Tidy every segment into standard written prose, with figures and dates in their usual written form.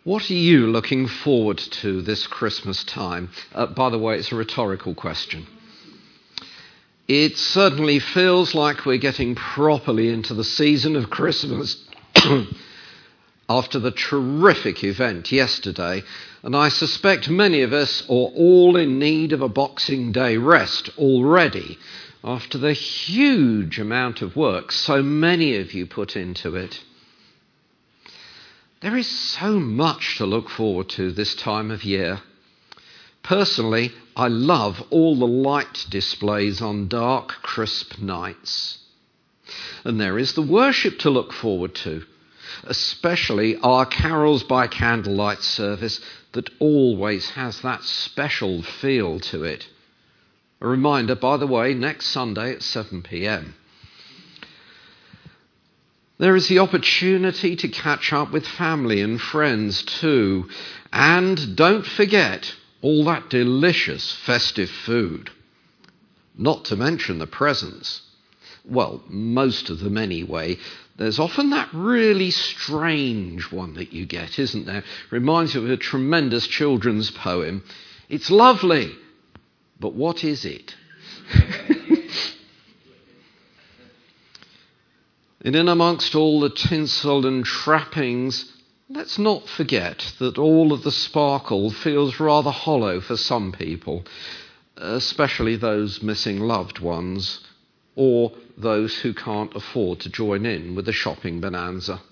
What are you looking forward to this Christmas time? By the way, it's a rhetorical question. It certainly feels like we're getting properly into the season of Christmas after the terrific event yesterday, and I suspect many of us are all in need of a Boxing Day rest already after the huge amount of work so many of you put into it. There is so much to look forward to this time of year. Personally, I love all the light displays on dark, crisp nights. And there is the worship to look forward to, especially our Carols by Candlelight service that always has that special feel to it. A reminder, by the way, next Sunday at 7 p.m. There is the opportunity to catch up with family and friends too. And don't forget all that delicious festive food. Not to mention the presents. Well, most of them anyway. There's often that really strange one that you get, isn't there? Reminds you of a tremendous children's poem. It's lovely, but what is it? And in amongst all the tinsel and trappings, let's not forget that all of the sparkle feels rather hollow for some people, especially those missing loved ones or those who can't afford to join in with the shopping bonanza.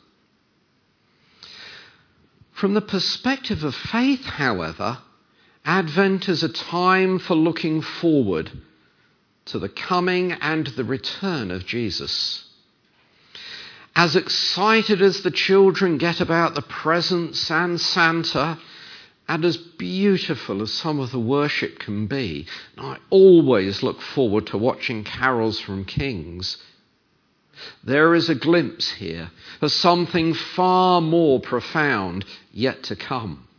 From the perspective of faith, however, Advent is a time for looking forward to the coming and the return of Jesus. As excited as the children get about the presents and Santa, and as beautiful as some of the worship can be, and I always look forward to watching carols from Kings, there is a glimpse here of something far more profound yet to come.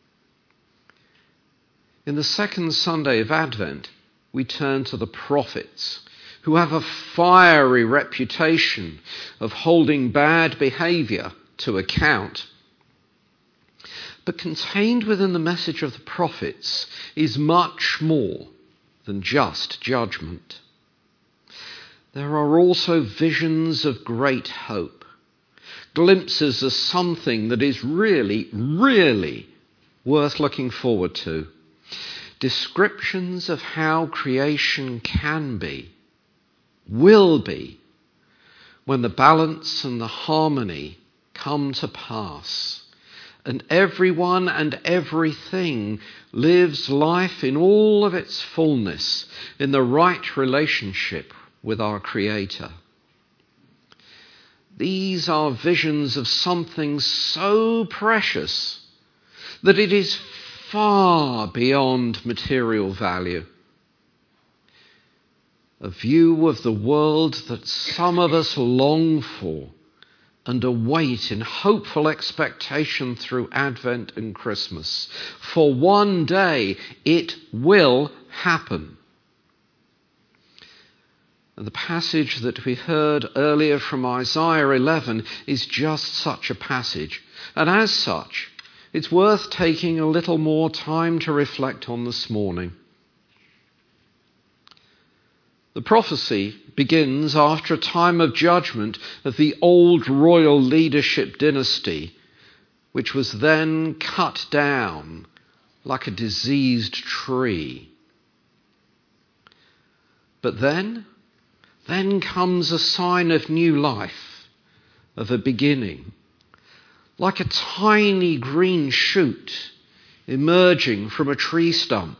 In the second Sunday of Advent, we turn to the prophets, who have a fiery reputation of holding bad behaviour to account. But contained within the message of the prophets is much more than just judgment. There are also visions of great hope, glimpses of something that is really, really worth looking forward to, descriptions of how creation can be, will be, when the balance and the harmony come to pass, and everyone and everything lives life in all of its fullness, in the right relationship with our Creator. These are visions of something so precious that it is far beyond material value. A view of the world that some of us long for and await in hopeful expectation through Advent and Christmas. For one day it will happen. And the passage that we heard earlier from Isaiah 11 is just such a passage. And as such, it's worth taking a little more time to reflect on this morning. The prophecy begins after a time of judgment of the old royal leadership dynasty, which was then cut down like a diseased tree. But then comes a sign of new life, of a beginning, like a tiny green shoot emerging from a tree stump.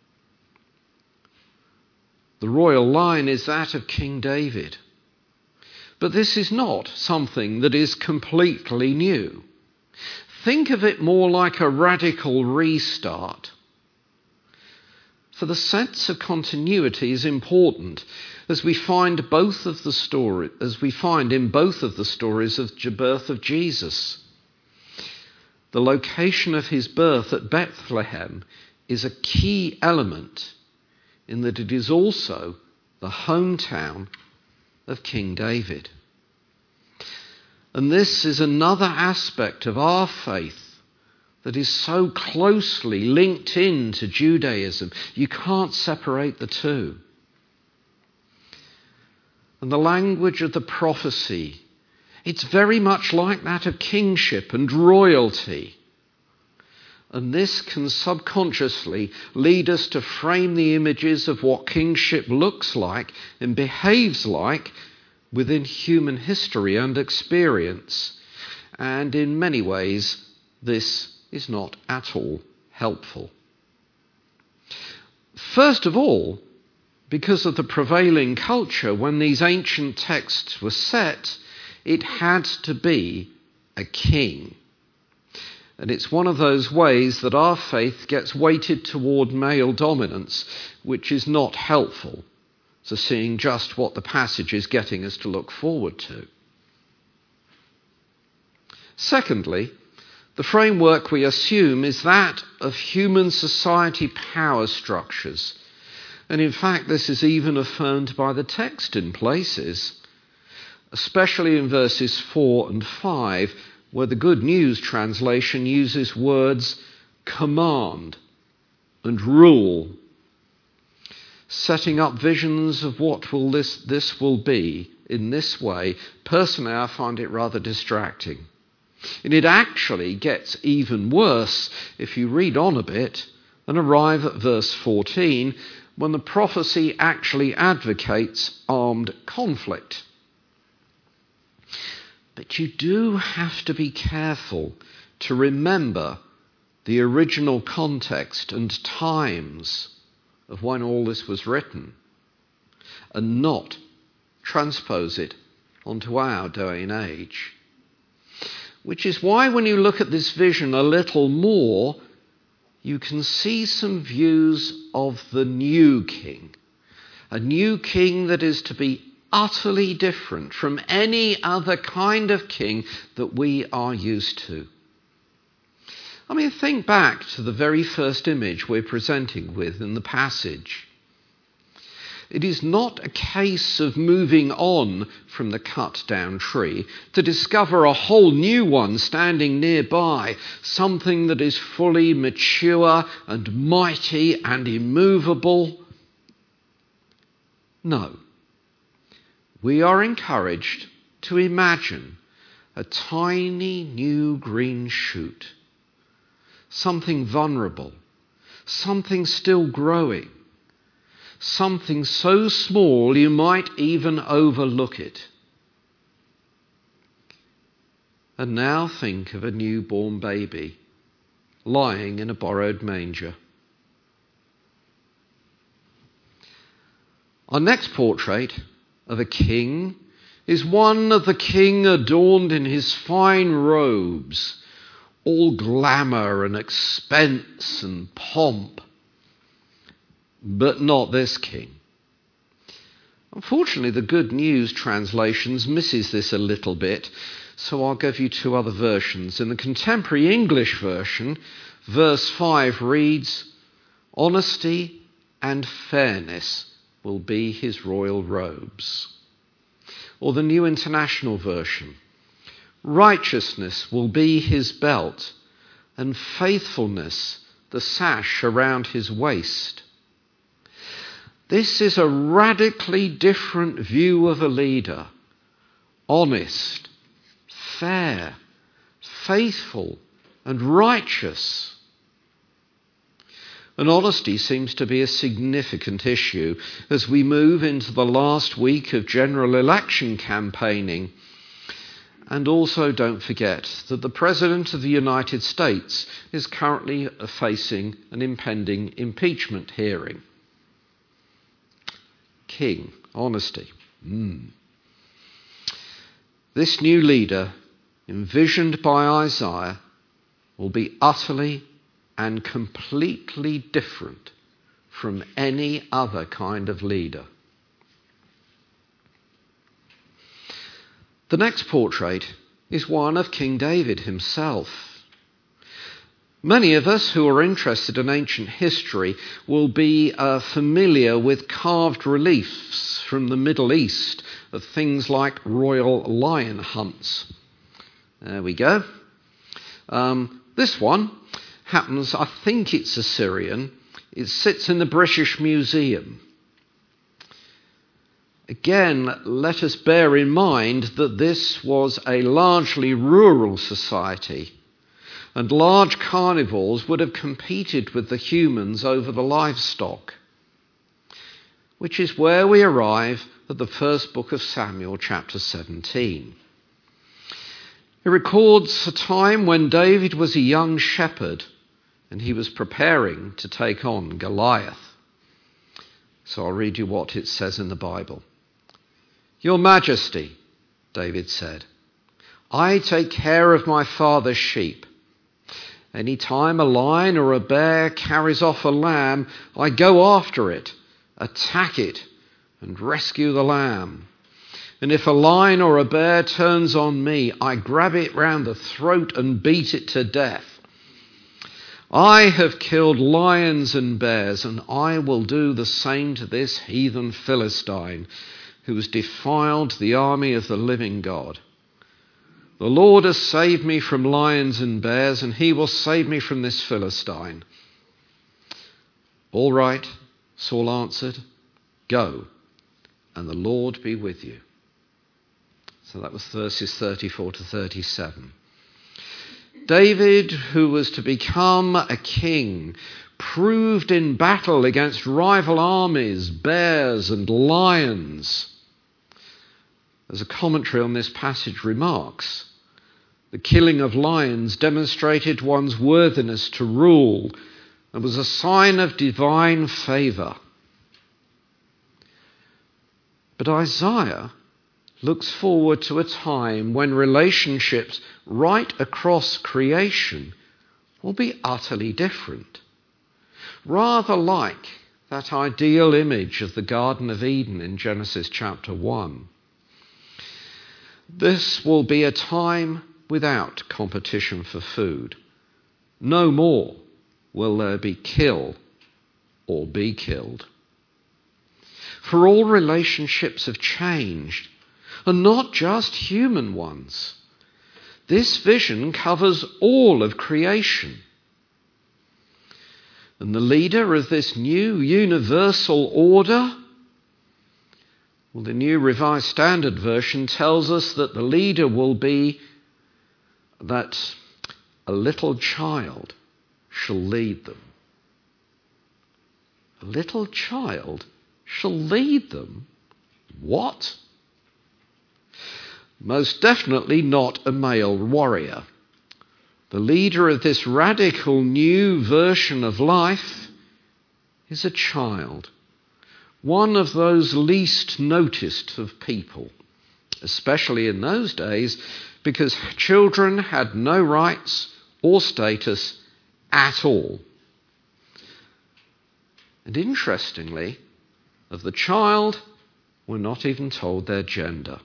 The royal line is that of King David. But this is not something that is completely new. Think of it more like a radical restart. For the sense of continuity is important, as we find in both of the stories of the birth of Jesus. The location of his birth at Bethlehem is a key element in that it is also the hometown of King David. And this is another aspect of our faith that is so closely linked in to Judaism. You can't separate the two. And the language of the prophecy, it's very much like that of kingship and royalty. And this can subconsciously lead us to frame the images of what kingship looks like and behaves like within human history and experience. And in many ways, this is not at all helpful. First of all, because of the prevailing culture, when these ancient texts were set, it had to be a king. And it's one of those ways that our faith gets weighted toward male dominance, which is not helpful to seeing just what the passage is getting us to look forward to. Secondly, the framework we assume is that of human society power structures. And in fact, this is even affirmed by the text in places, especially in verses 4 and 5, where the Good News translation uses words command and rule, setting up visions of what this will be in this way. Personally, I find it rather distracting. And it actually gets even worse if you read on a bit and arrive at verse 14, when the prophecy actually advocates armed conflict. But you do have to be careful to remember the original context and times of when all this was written, and not transpose it onto our day and age. Which is why when you look at this vision a little more, you can see some views of the new king. A new king that is to be utterly different from any other kind of king that we are used to. I mean, think back to the very first image we're presenting with in the passage. It is not a case of moving on from the cut-down tree to discover a whole new one standing nearby, something that is fully mature and mighty and immovable. No. We are encouraged to imagine a tiny new green shoot, something vulnerable, something still growing, something so small you might even overlook it. And now think of a newborn baby lying in a borrowed manger. Our next portrait of a king is one of the king adorned in his fine robes, all glamour and expense and pomp. But not this king. Unfortunately, the Good News translations misses this a little bit, so I'll give you two other versions. In the contemporary English version, verse 5 reads, "Honesty and fairness will be his royal robes." Or the New International Version, "Righteousness will be his belt, and faithfulness the sash around his waist." This is a radically different view of a leader. Honest, fair, faithful, and righteous. And honesty seems to be a significant issue as we move into the last week of general election campaigning. And also don't forget that the President of the United States is currently facing an impending impeachment hearing. King, honesty. This new leader, envisioned by Isaiah, will be utterly and completely different from any other kind of leader. The next portrait is one of King David himself. Many of us who are interested in ancient history will be familiar with carved reliefs from the Middle East of things like royal lion hunts. There we go. This one happens, I think it's Assyrian. It sits in the British Museum. Again, let us bear in mind that this was a largely rural society, and large carnivores would have competed with the humans over the livestock, which is where we arrive at the first book of Samuel, chapter 17. It records a time when David was a young shepherd and he was preparing to take on Goliath. So I'll read you what it says in the Bible. "Your Majesty," David said, "I take care of my father's sheep. Any time a lion or a bear carries off a lamb, I go after it, attack it, and rescue the lamb. And if a lion or a bear turns on me, I grab it round the throat and beat it to death. I have killed lions and bears, and I will do the same to this heathen Philistine who has defiled the army of the living God. The Lord has saved me from lions and bears, and he will save me from this Philistine." "All right," Saul answered, "go, and the Lord be with you." So that was verses 34 to 37. David, who was to become a king, proved in battle against rival armies, bears and lions. As a commentary on this passage remarks, the killing of lions demonstrated one's worthiness to rule and was a sign of divine favour. But Isaiah looks forward to a time when relationships right across creation will be utterly different, rather like that ideal image of the Garden of Eden in Genesis chapter 1. This will be a time without competition for food. No more will there be kill or be killed. For all relationships have changed, and not just human ones. This vision covers all of creation. And the leader of this new universal order, well, the New Revised Standard Version tells us that the leader will be that a little child shall lead them. A little child shall lead them? What? Most definitely not a male warrior. The leader of this radical new version of life is a child, one of those least noticed of people, especially in those days, because children had no rights or status at all. And interestingly, of the child, we're not even told their gender.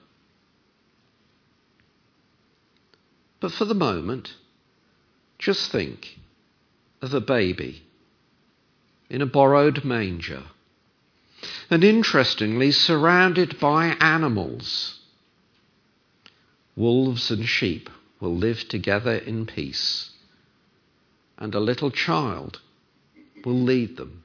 But for the moment, just think of a baby in a borrowed manger, and interestingly surrounded by animals. Wolves and sheep will live together in peace, and a little child will lead them.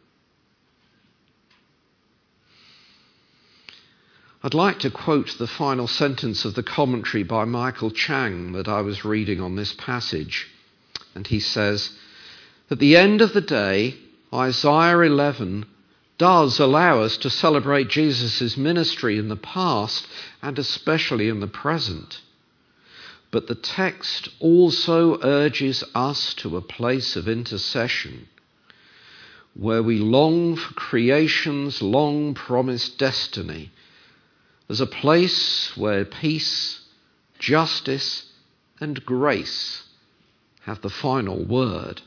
I'd like to quote the final sentence of the commentary by Michael Chang that I was reading on this passage. And he says, at the end of the day, Isaiah 11 does allow us to celebrate Jesus' ministry in the past and especially in the present. But the text also urges us to a place of intercession where we long for creation's long-promised destiny as a place where peace, justice, and grace have the final word.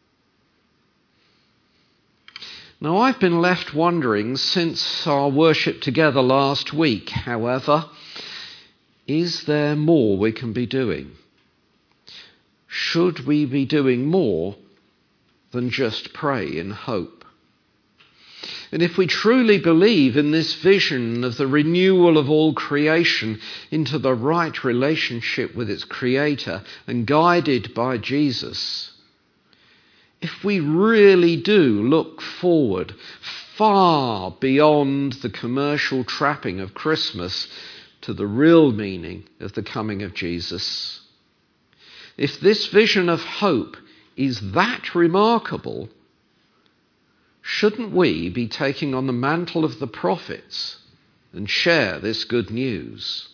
Now, I've been left wondering since our worship together last week, however, is there more we can be doing? Should we be doing more than just pray in hope? And if we truly believe in this vision of the renewal of all creation into the right relationship with its Creator and guided by Jesus, if we really do look forward far beyond the commercial trapping of Christmas to the real meaning of the coming of Jesus, if this vision of hope is that remarkable, shouldn't we be taking on the mantle of the prophets and share this good news?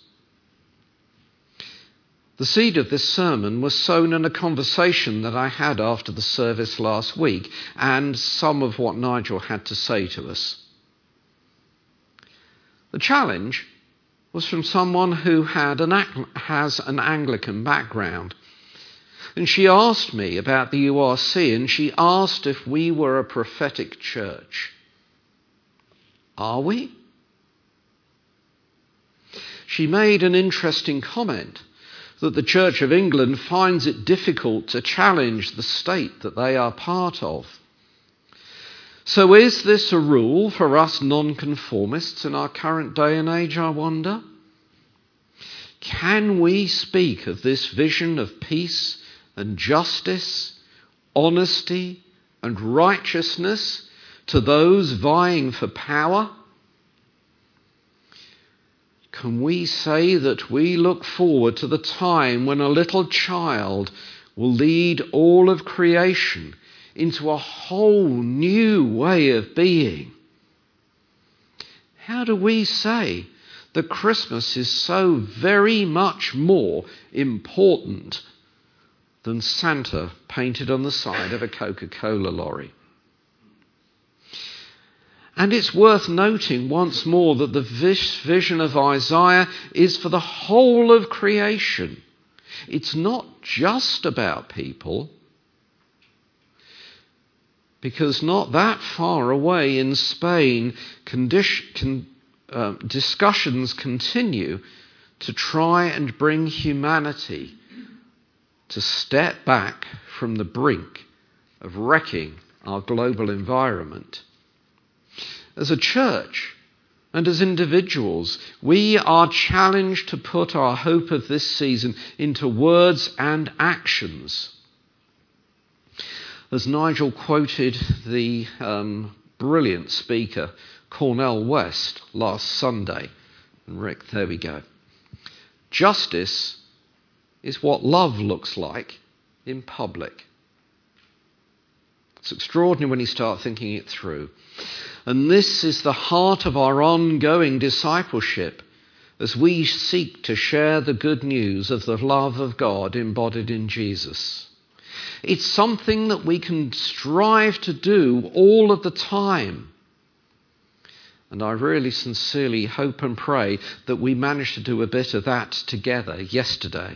The seed of this sermon was sown in a conversation that I had after the service last week, and some of what Nigel had to say to us. The challenge was from someone who has an Anglican background. And she asked me about the URC, and she asked if we were a prophetic church. Are we? She made an interesting comment that the Church of England finds it difficult to challenge the state that they are part of. So is this a rule for us nonconformists in our current day and age, I wonder? Can we speak of this vision of peace and justice, honesty and righteousness to those vying for power? Can we say that we look forward to the time when a little child will lead all of creation into a whole new way of being? How do we say that Christmas is so very much more important than Santa painted on the side of a Coca-Cola lorry? And it's worth noting once more that the vision of Isaiah is for the whole of creation. It's not just about people, because not that far away in Spain, discussions continue to try and bring humanity to step back from the brink of wrecking our global environment. As a church and as individuals, we are challenged to put our hope of this season into words and actions. As Nigel quoted the brilliant speaker Cornel West last Sunday, and Rick, there we go. Justice is what love looks like in public. It's extraordinary when you start thinking it through. And this is the heart of our ongoing discipleship as we seek to share the good news of the love of God embodied in Jesus. It's something that we can strive to do all of the time. And I really sincerely hope and pray that we managed to do a bit of that together yesterday.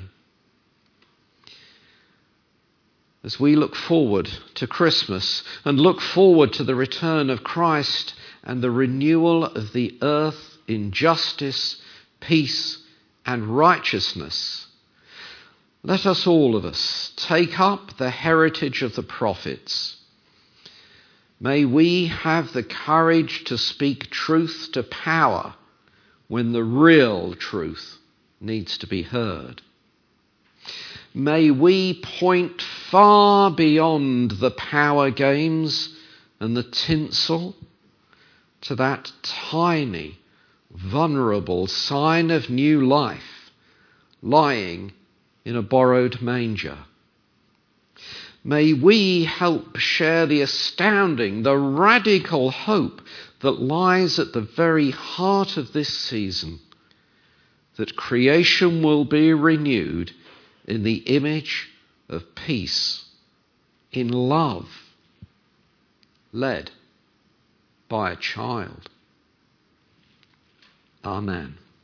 As we look forward to Christmas and look forward to the return of Christ and the renewal of the earth in justice, peace and righteousness, let us all of us take up the heritage of the prophets. May we have the courage to speak truth to power when the real truth needs to be heard. May we point far beyond the power games and the tinsel to that tiny, vulnerable sign of new life lying in a borrowed manger. May we help share the astounding, the radical hope that lies at the very heart of this season, that creation will be renewed in the image of peace, in love, led by a child. Amen.